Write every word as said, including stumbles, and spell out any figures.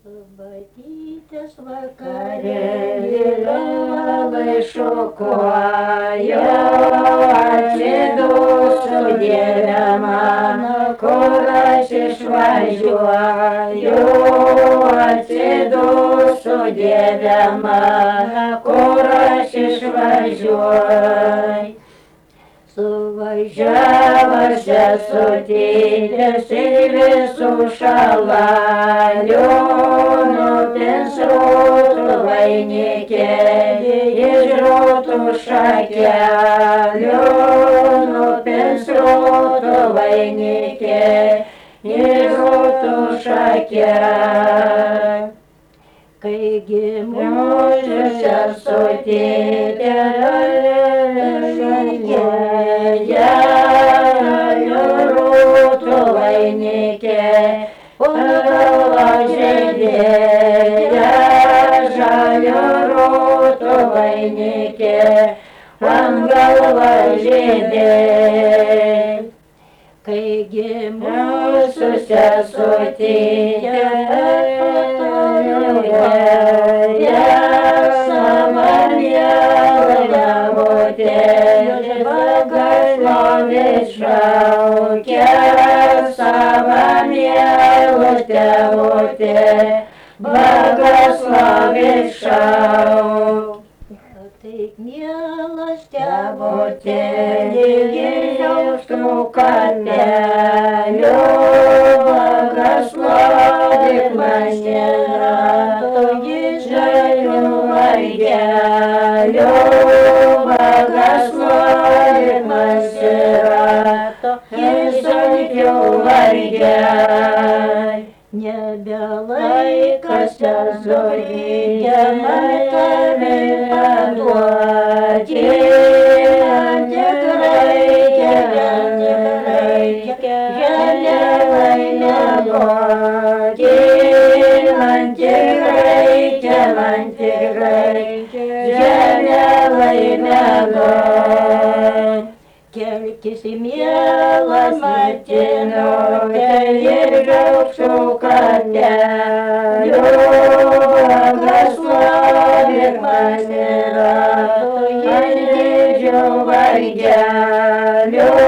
Batytės vakarėlį labai šokuoju, atsidusiu Dieve mano, kur aš išvažiuoju, atsidusiu Dieve mano, kur aš išvažiuoju. Suvažiavęs sesutėlės ir visų šalalių, nupins rūtų vainikėlį iš rūtų šakelių, nupins rūtų vainikėlį iš rūtų šakelių. Kai gimusi sesutėlė žalėja, rūtų vainikė, pagalva žėdėja, žalio rūtų vainikė, pagalva žėdėja. Kai gimusi sesutėlė šaukia savo mielus tėvutė, Bogoslovės šaukia. Taip mielas tėvutėlį, giliausių kapelių, Bogoslovėk mane rato, didžiulių vargelių, Bogoslovėk mane rato, didžiulių vargelių. Nebelaikas sezorinė matami paduoti, tikrai, tikrai, žemėlai neduoti, man tikrai, man tikrai, žemėlai neduoti. Kelkis į mielą matinokę ir džiaugsmų kartelių, Bogoslovėk mane rato, ant didžių vargelių.